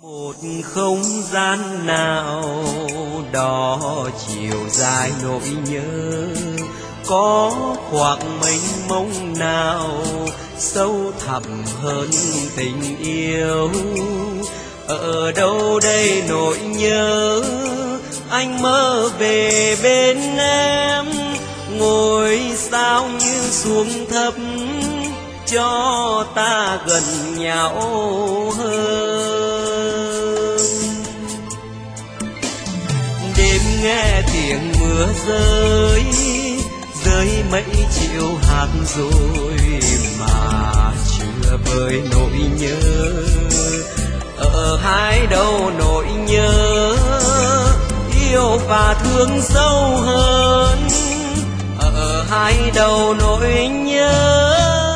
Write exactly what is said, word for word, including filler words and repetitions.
Một không gian nào đó chiều dài nỗi nhớ, có khoảng mênh mông nào sâu thẳm hơn tình yêu. Ở đâu đây nỗi nhớ, anh mơ về bên em, ngôi sao như xuống thấp cho ta gần nhau hơn. Đêm nghe tiếng mưa rơi, rơi mấy triệu hạt rồi mà chưa vơi nỗi nhớ. Ở hai đầu nỗi nhớ, yêu và thương sâu hơn. Ở hai đầu nỗi nhớ,